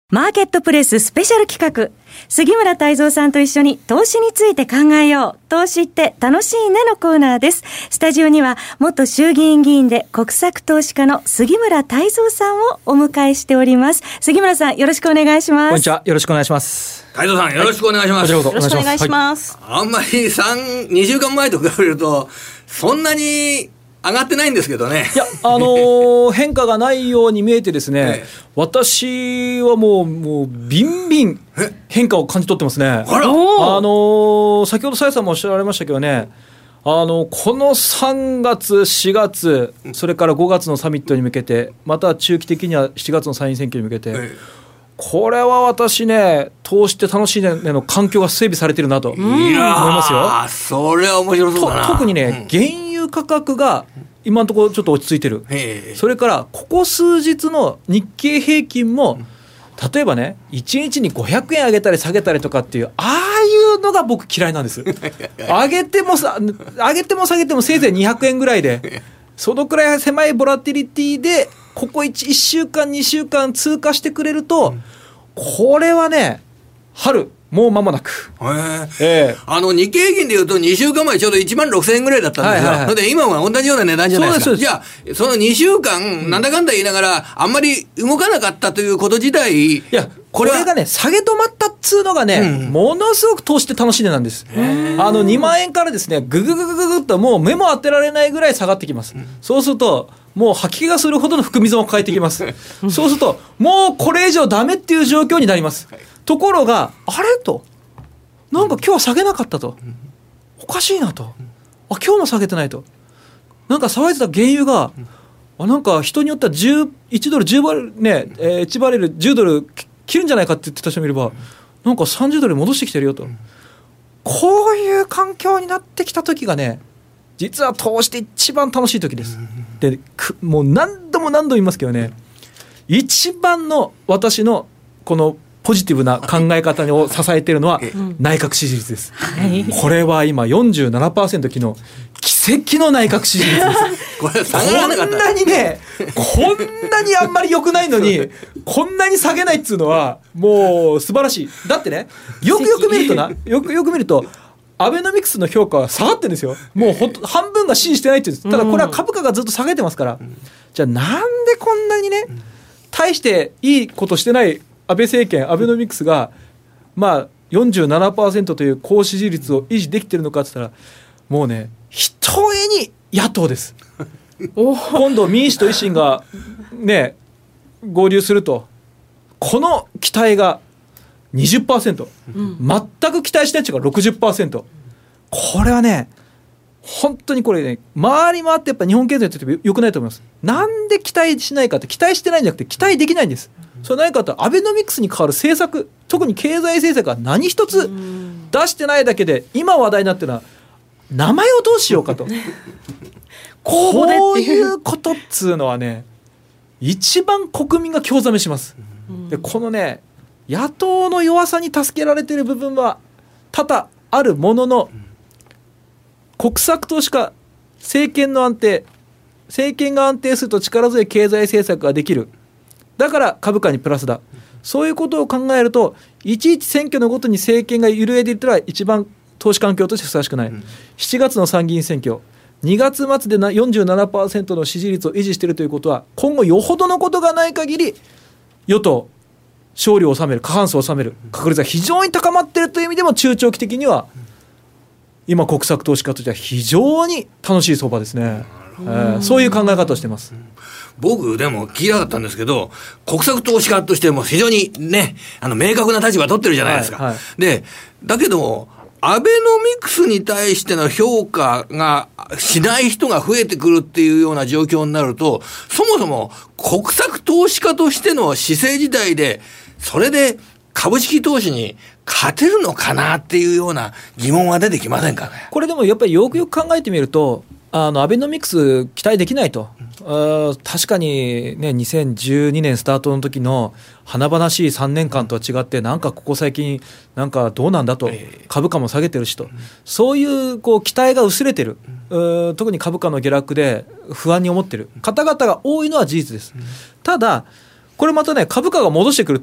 マーケットプレススペシャル企画、杉村太蔵さんと一緒に投資について考えよう。投資って楽しいねのコーナーです。スタジオには元衆議院議員で国策投資家の杉村太蔵さんをお迎えしております。杉村さん、よろしくお願いします。 こんにちは、よろしくお願いします。 太蔵さん、よろしくお願いします。 よろしくお願いします。 あんまり2週間前と比べるとそんなに上がってないんですけどね。 いや、変化がないように見えてですね、私はもうビンビン変化を感じ取ってますね。 あら、 先ほどさやさんもおっしゃられましたけどね、この3月4月それから5月のサミットに向けて、また中期的には7月の参院選挙に向けて、これは私ね、投資って楽しいねの環境が整備されてるなと思いますよ。 それは面白そうだな。 特にね、原油価格が今のところちょっと落ち着いてる。それからここ数日の日経平均も、例えばね、1日に500円上げたり下げたりとかっていう、ああいうのが僕嫌いなんです。上げても下げてもせいぜい200円ぐらいで、そのくらい狭いボラティリティでここ 1週間2週間通過してくれると、これはね、春もう間もなく、 日経平均でいうと2週間前ちょうど1万6000円ぐらいだったんですよ。で今は同じような値段じゃないですか。じゃあその2週間なんだかんだ言いながらあんまり動かなかったということ自体、 いや、これがね、下げ止まったっつうのがね、ものすごく投資って楽しいねなんです。2万円からですね、ぐぐぐぐぐぐっともう目も当てられないぐらい下がってきます。そうするともう吐き気がするほどの含み損を抱えてきます。そうするともうこれ以上ダメっていう状況になります。ところがあれと、なんか今日は下げなかったと、おかしいなと、今日も下げてないと、なんか騒いでた原油が、なんか人によっては1ドル10バレルね、1バレル10ドル切るんじゃないかって言ってた人もいれば、なんか30ドルに戻してきてるよと、こういう環境になってきた時がね、実は投資って一番楽しい時です。で、もう何度も言いますけどね、一番の私のこのポジティブな考え方を支えているのは内閣支持率です。これは今 47% 昨日奇跡の内閣支持率です。 これ下がらなかった。 こんなにね、こんなにあんまり良くないのにこんなに下げないっていうのはもう素晴らしい。だってね、よく見るとよく見るとアベノミクスの評価は下がってるんですよ。もう半分が支持してないって言うんです。ただこれは株価がずっと下げてますから、じゃあなんでこんなにね、大していいことしてない安倍政権、アベノミクスが、47% という高支持率を維持できているのかって言ったら、もうね、ひとえに野党です。今度民主と維新がね、合流すると、この期待が 20%、全く期待してない人が 60%。これはね、本当にこれね、回り回ってやっぱ日本経済にとって良くないと思います。なんで期待しないかって、期待してないんじゃなくて期待できないんです。それ何かと、アベノミクスに代わる政策、特に経済政策は何一つ出してないだけで、今話題になってるのは名前をどうしようかとこういうことっつうのはね、一番国民が興ざめします。でこのね、野党の弱さに助けられている部分は多々あるものの、国策投資家、政権が安定すると力強い経済政策ができる、だから株価にプラスだ、そういうことを考えると、いちいち選挙のごとに政権が揺るいでいったら一番投資環境としてふさわしくない。7月の参議院選挙、2月末で 47% の支持率を維持しているということは、今後よほどのことがない限り与党勝利を収める、過半数を収める確率が非常に高まっているという意味でも、中長期的には今国策投資家としては非常に楽しい相場ですね。そういう考え方をしてます。 僕でも聞きたかったんですけど、国策投資家としても非常にね、明確な立場を取ってるじゃないですか。で、だけどもアベノミクスに対しての評価がしない人が増えてくるっていうような状況になると、そもそも国策投資家としての姿勢自体で、それで株式投資に勝てるのかなっていうような疑問は出てきませんかね。 これでもやっぱりよくよく考えてみると、アベノミクス期待できないと。確かにね、2012年スタートの時の華々しい3年間とは違って、なんかここ最近なんかどうなんだと、株価も下げてるしと、そういう期待が薄れてる、特に株価の下落で不安に思ってる方々が多いのは事実です。ただこれまたね、株価が戻してくると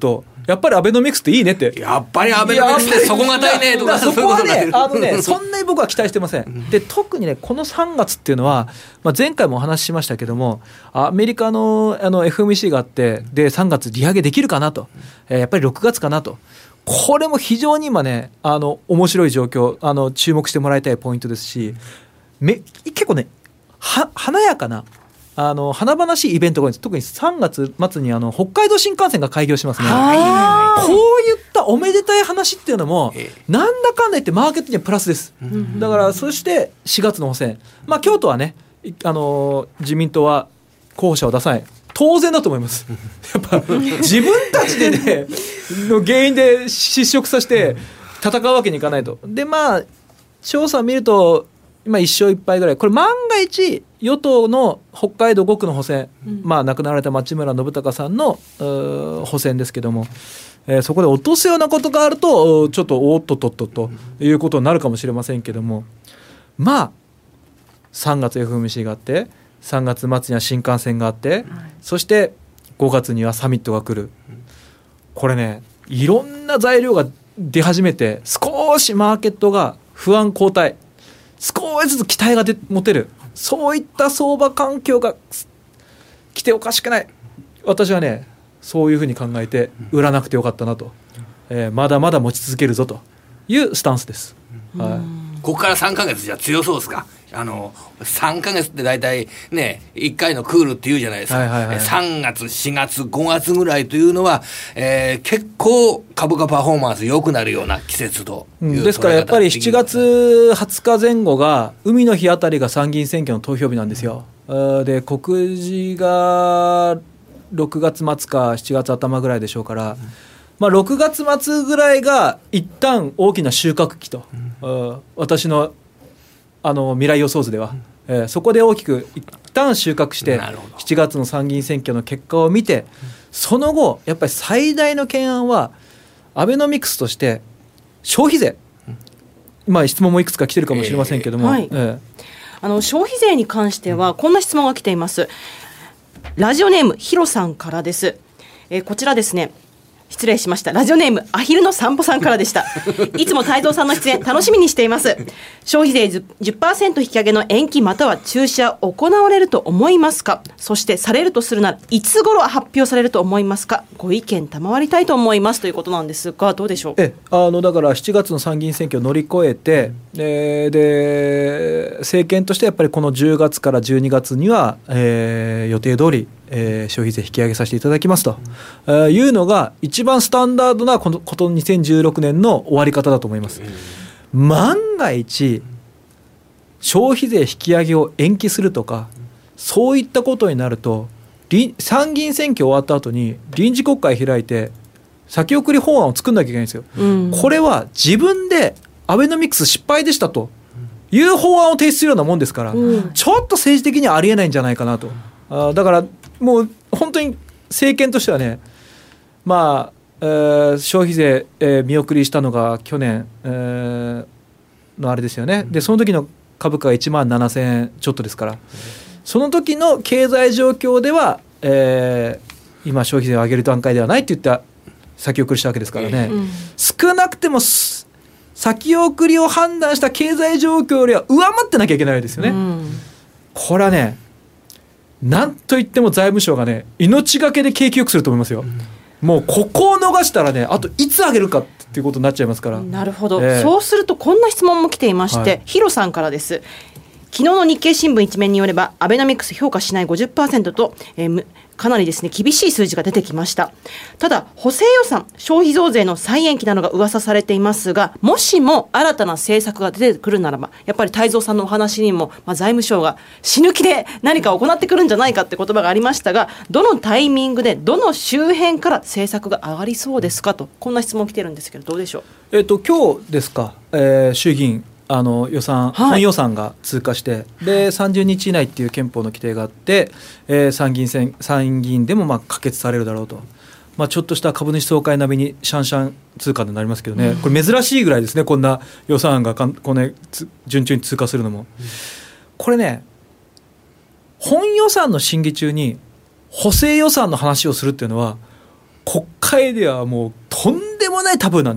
やっぱりアベノミクスっていいねって。 やっぱりアベノミクスって底堅いねとか、 そこはね、そんなに僕は期待してません。で、特にね、この3月っていうのは、前回もお話ししましたけども、アメリカのFOMC があって、で、3月利上げできるかなと、やっぱり6月かなと。これも非常に今ね、面白い状況、注目してもらいたいポイントですし、結構ね、華やかな、華々しいイベントがあるんです。特に3月末に北海道新幹線が開業しますね。こういったおめでたい話っていうのも、なんだかんだ言ってマーケットにはプラスです。だから、そして4月の補選。京都はね、自民党は候補者を出さない。当然だと思います。やっぱ、自分たちでね、の原因で失職させて戦うわけにいかないと。で、調査を見ると、今1勝1敗ぐらい。これ万が一、与党の北海道5区の補選、亡くなられた町村信孝さんの補選ですけども、そこで落とすようなことがあると、ちょっとおっとっとっとということになるかもしれませんけども、3月 FOMC があって、3月末には新幹線があって、そして5月にはサミットが来る。これね、いろんな材料が出始めて、少しマーケットが不安後退、少しずつ期待が持てる、そういった相場環境が来ておかしくない。私はね、そういうふうに考えて売らなくてよかったなと、まだまだ持ち続けるぞというスタンスです、 ここから3ヶ月じゃ強そうですか。3ヶ月って大体ね、1回のクールっていうじゃないですか、3月4月5月ぐらいというのは、結構株価パフォーマンス良くなるような季節という、 ですからやっぱり7月20日前後が海の日あたりが参議院選挙の投票日なんですよ、で告示が6月末か7月頭ぐらいでしょうから、6月末ぐらいが一旦大きな収穫期と、私の未来予想図では、そこで大きく一旦収穫して7月の参議院選挙の結果を見て、その後やっぱり最大の懸案はアベノミクスとして消費税、質問もいくつか来てるかもしれませんけども、 消費税に関してはこんな質問が来ています。ラジオネームヒロさんからです。こちらですね、失礼しました。ラジオネームアヒルの散歩さんからでした。いつも太蔵さんの出演楽しみにしています。消費税 10% 引き上げの延期または中止は行われると思いますか。そしてされるとするならいつ頃発表されると思いますか。ご意見賜りたいと思いますということなんですが、どうでしょう。 だから7月の参議院選挙を乗り越えて、で政権としてやっぱりこの10月から12月には、予定通り消費税引き上げさせていただきますと、いうのが一番スタンダードなこと2016年の終わり方だと思います。万が一消費税引き上げを延期するとかそういったことになると、参議院選挙終わった後に臨時国会開いて先送り法案を作んなきゃいけないんですよ、これは自分でアベノミクス失敗でしたという法案を提出するようなもんですから、ちょっと政治的にはありえないんじゃないかなと。だからもう本当に政権としてはね、消費税、見送りしたのが去年、のあれですよね。でその時の株価が1万7000円ちょっとですから、その時の経済状況では、今消費税を上げる段階ではないって言った先送りしたわけですからね、少なくても先送りを判断した経済状況よりは上回ってなきゃいけないですよね、これはね、なんといっても財務省がね、命がけで景気よくすると思いますよ、もうここを逃したらね、あといつ上げるかっていうことになっちゃいますから。 なるほど、そうするとこんな質問も来ていまして、ヒロさんからです。昨日の日経新聞一面によればアベノミクス評価しない 50% と、かなりですね厳しい数字が出てきました。ただ補正予算消費増税の再延期などが噂されていますが、もしも新たな政策が出てくるならば、やっぱり太蔵さんのお話にも、財務省が死ぬ気で何か行ってくるんじゃないかって言葉がありましたが、どのタイミングでどの周辺から政策が上がりそうですかと、こんな質問来てるんですけど、どうでしょう。 今日ですか、衆議院予算、本予算が通過して、で30日以内っていう憲法の規定があって、参議院でも可決されるだろうと、ちょっとした株主総会並みにシャンシャン通過になりますけどね、これ珍しいぐらいですね、こんな予算案が順調に通過するのも、これね、本予算の審議中に補正予算の話をするっていうのは国会ではもうとんでもないタブーなんです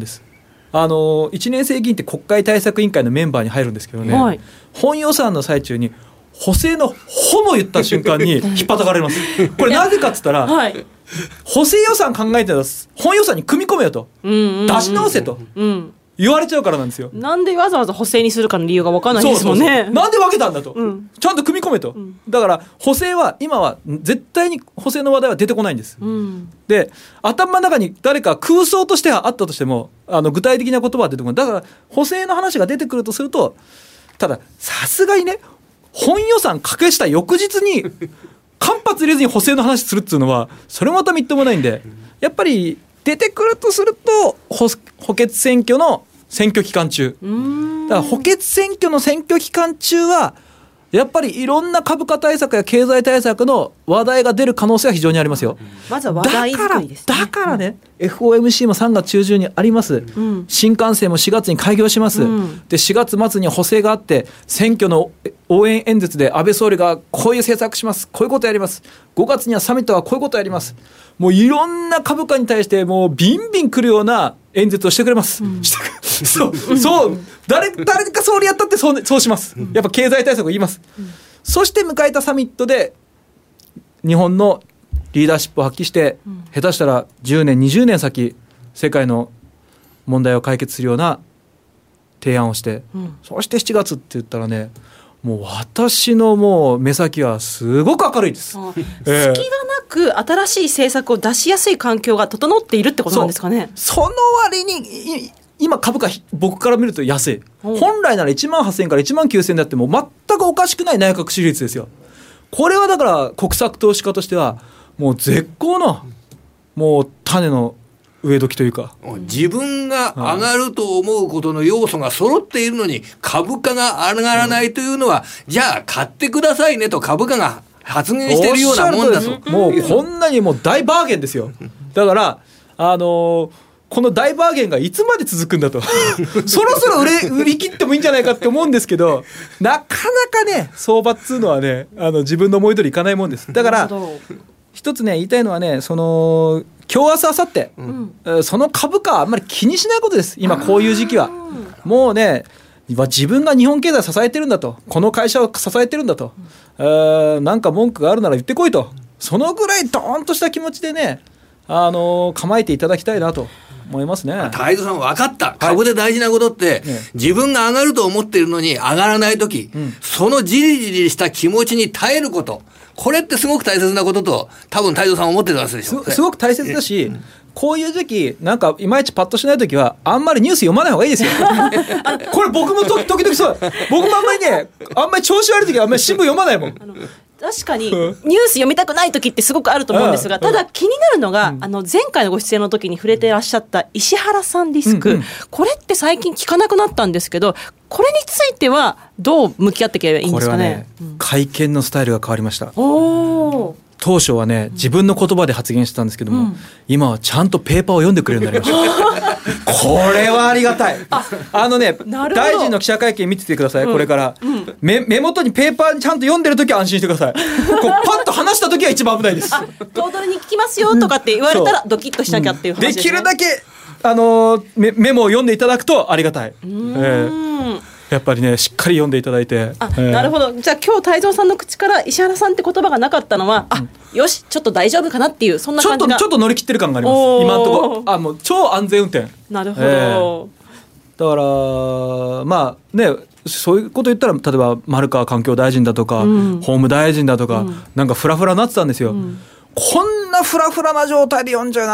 。1年生議員って国会対策委員会のメンバーに入るんですけどね、はい、本予算の最中に補正の「ほ」の言った瞬間に引っ叩かれます。これなぜかっつったら、はい、補正予算考えてたら本予算に組み込めよと、出し直せと、言われちゃうからなんですよ。 なんでわざわざ補正にするかの理由が分からないですもんね。 そうそうそう、なんで分けたんだと、ちゃんと組み込めと、だから補正は今は絶対に補正の話題は出てこないんです、で頭の中に誰か空想としてはあったとしても具体的な言葉は出てこない。だから補正の話が出てくるとすると、たださすがにね、本予算可決した翌日に間髪入れずに補正の話するっていうのはそれまたみっともないんで、やっぱり出てくるとすると補欠選挙の選挙期間中だから、補欠選挙の選挙期間中はやっぱりいろんな株価対策や経済対策の話題が出る可能性は非常にありますよ。 まずは話題作りですね。 だからね、FOMC も3月中旬にあります、新幹線も4月に開業します、で4月末に補正があって選挙の応援演説で安倍総理がこういう政策します、こういうことやります、5月にはサミットはこういうことやります、もういろんな株価に対してもうビンビン来るような演説をしてくれます、そう誰か総理やったってそうします。やっぱ経済対策を言います、そして迎えたサミットで日本のリーダーシップを発揮して、下手したら10年20年先世界の問題を解決するような提案をして、そして7月って言ったらね、もう私のもう目先はすごく明るいです。 隙がなく新しい政策を出しやすい環境が整っているってことなんですかね。 その割に今株価僕から見ると安い、本来なら1万8000円から1万9000円であっても全くおかしくない内閣支持率ですよ。これはだから国策投資家としてはもう絶好のもう種の植え時というか、 自分が上がると思うことの要素が揃っているのに株価が上がらないというのは、じゃあ買ってくださいねと株価が発言しているようなもんだと。 もうこんなにもう大バーゲンですよ。だからこの大バーゲンがいつまで続くんだとそろそろ売り切ってもいいんじゃないかって思うんですけど、なかなかね相場っつうのはね自分の思い通りいかないもんです。だから一つね言いたいのはね、今日明日明後日、その株価はあんまり気にしないことです。今こういう時期はもうね、自分が日本経済を支えてるんだと、この会社を支えてるんだと、なんか文句があるなら言ってこいと、そのぐらいドーンとした気持ちでね構えていただきたいなと思いますね。 太蔵さん分かった。株で大事なことって、自分が上がると思っているのに上がらないとき、そのじりじりした気持ちに耐えること、これってすごく大切なことと多分太蔵さん思ってたんでしょうね。 すごく大切だし、こういう時期なんかいまいちパッとしないときはあんまりニュース読まない方がいいですよこれ僕も時々そう、僕もあんまりね調子悪いときはあんまり新聞読まないもん。 確かにニュース読みたくない時ってすごくあると思うんですが、ただ気になるのが、前回のご出演の時に触れていらっしゃった石原さんリスク、これって最近聞かなくなったんですけど、これについてはどう向き合っていけばいいんですかね。 これはね、会見のスタイルが変わりました。当初はね自分の言葉で発言してたんですけども、今はちゃんとペーパーを読んでくれるようになりましたこれはありがたい。大臣の記者会見見ててください、これから、目元にペーパーにちゃんと読んでるときは安心してくださいこうパッと話したときは一番危ないです。 頭取に聞きますよとかって言われたらドキッとしなきゃっていう話ですね。 できるだけメモを読んでいただくとありがたい。やっぱりねしっかり読んでいただいて、 なるほど。じゃあ今日太蔵さんの口から石原さんって言葉がなかったのは、よしちょっちょっと大丈夫かなっていう、そんな感じがちょっと乗り切ってる感があります今のところ。もう超安全運転。 なるほど、 だからまあねそういうこと言ったら例えば丸川環境大臣だとか、法務大臣だとか、なんかフラフラなってたんですよ、こんなフラフラな状態で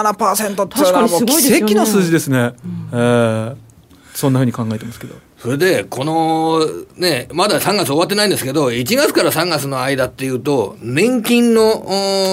47% っていうのはもう奇跡の数字ですね。そんな風に考えてますけど、 それでこのねまだ3月終わってないんですけど、1月から3月の間っていうと年金の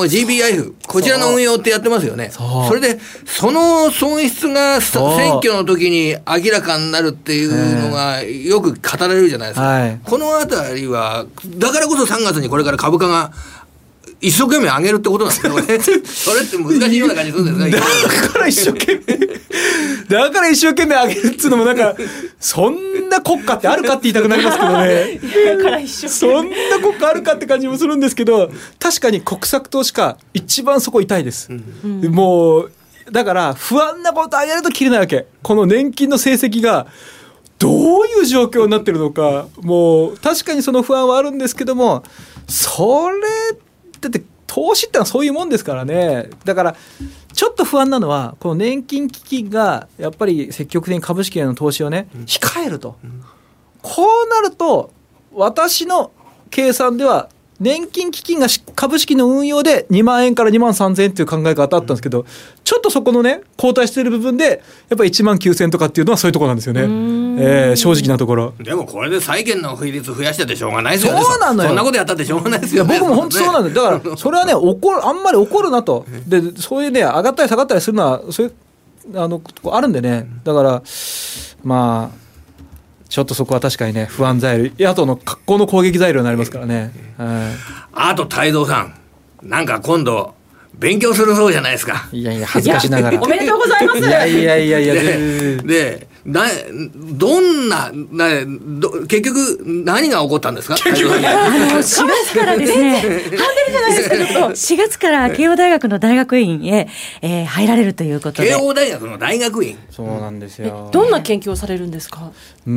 GBIF こちらの運用ってやってますよね。それでその損失が選挙の時に明らかになるっていうのがよく語られるじゃないですか、このあたりはだからこそ3月にこれから株価が一生懸命上げるってことなんですよねそれって難しいような感じするんですがだから一生懸命上げるっていうのもなんかそんな国家ってあるかって言いたくなりますけどねだから一生懸命そんな国家あるかって感じもするんですけど、確かに国策投資家一番そこ痛いです、もうだから不安なことあげると切れないわけ。この年金の成績がどういう状況になってるのか、もう確かにその不安はあるんですけども、それだって投資ってのはそういうもんですからね。だからちょっと不安なのは、この年金基金がやっぱり積極的に株式への投資をね、控えると、こうなると私の計算では年金基金が株式の運用で2万円から2万3000円っていう考え方あったんですけど、ちょっとそこのね後退している部分でやっぱり1万9000円とかっていうのはそういうところなんですよね。正直なところ。 でもこれで債券の比率増やしててしょうがないですよね。 そうなのよ。 そんなことやったってしょうがないですよね。 いや僕も本当そうなんだよ。だからそれはねあんまり怒るなと。でそういうね上がったり下がったりするのはそういうあるんでね。だからまあちょっとそこは確かにね不安材料、野党の格好の攻撃材料になりますからね。 あと太蔵さん、なんか今度勉強するそうじゃないですか。 いやいや恥ずかしながら。 おめでとうございます。 いやでどんな結局何が起こったんですか。 4月からですね、ハンデルじゃないですけど、4月から慶応大学の大学院へ、入られるということで。 慶応大学の大学院。 そうなんですよ。 どんな研究をされるんですか。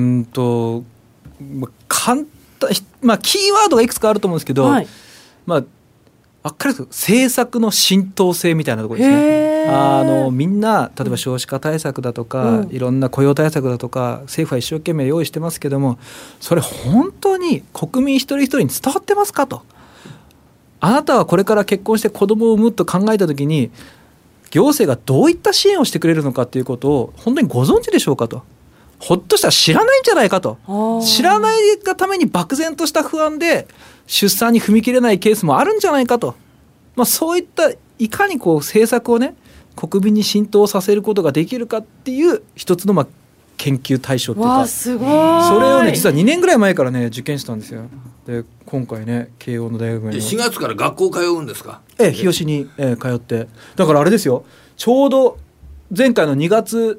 簡単、キーワードがいくつかあると思うんですけど、はい、分かる政策の浸透性みたいなところですね。みんな例えば少子化対策だとか、いろんな雇用対策だとか政府は一生懸命用意してますけども、それ本当に国民一人一人に伝わってますかと。あなたはこれから結婚して子供を産むと考えたときに行政がどういった支援をしてくれるのかということを本当にご存知でしょうかと。ほっとしたら知らないんじゃないかと。知らないがために漠然とした不安で出産に踏み切れないケースもあるんじゃないかと。そういったいかに政策をね国民に浸透させることができるかっていう一つの研究対象っていうか、 すごい。 それをね実は2年ぐらい前からね受験したんですよ。で今回ね慶応の大学院の 4月から学校通うんですか。 日吉に、通って、だからあれですよ、ちょうど前回の2月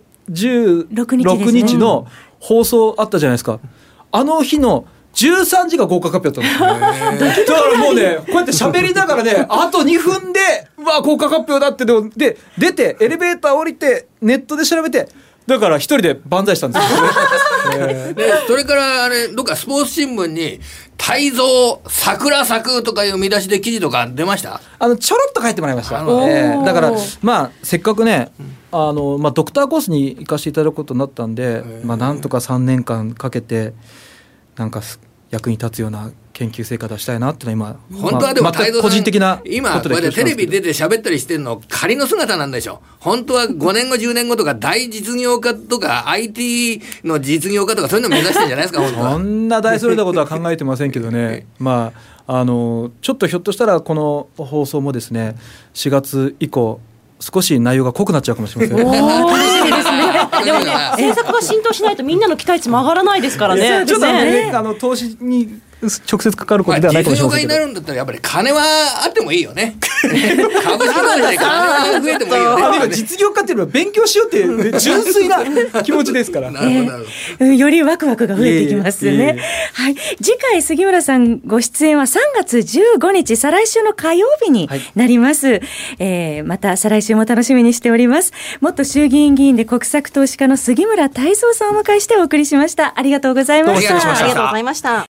16日の放送あったじゃないですか。あの日の13時が合格発表だったの。だからもうねこうやって喋りながらねあと2分で合格発表だってで出てエレベーター降りてネットで調べて、だから一人で万歳したんですよね。 でそれからどっかスポーツ新聞に泰造桜咲くとかいう見出しで記事とか出ました。 ちょろっと書いてもらいました。だからせっかくねドクターコースに行かせていただくことになったんで、なんとか3年間かけてなんか役に立つような研究成果出したいなっていうのは今本当はでも全く個人的な今これでテレビ出て喋ったりしてるの仮の姿なんでしょ。本当は5年後10年後とか大実業家とか IT の実業家とかそういうの目指してるんじゃないですか。本当はそんな大それたことは考えてませんけどね。ちょっとひょっとしたらこの放送もですね4月以降少し内容が濃くなっちゃうかもしれません。 楽しみですね。でもね政策が浸透しないとみんなの期待値も上がらないですからね。 ちょっと投資に直接かかることではないかもしれませんけど、 実業家になるんだったらやっぱり金はあってもいいよね。株式会社で金は増えてもいいよね。 実業家っていうのは勉強しようっていう純粋な気持ちですから。 よりワクワクが増えてきますね。はい、次回杉村さんご出演は3月15日再来週の火曜日になります。また再来週も楽しみにしております。元衆議院議員で国策投資家の杉村太蔵さんをお迎えしてお送りしました。ありがとうございました。 ありがとうございました。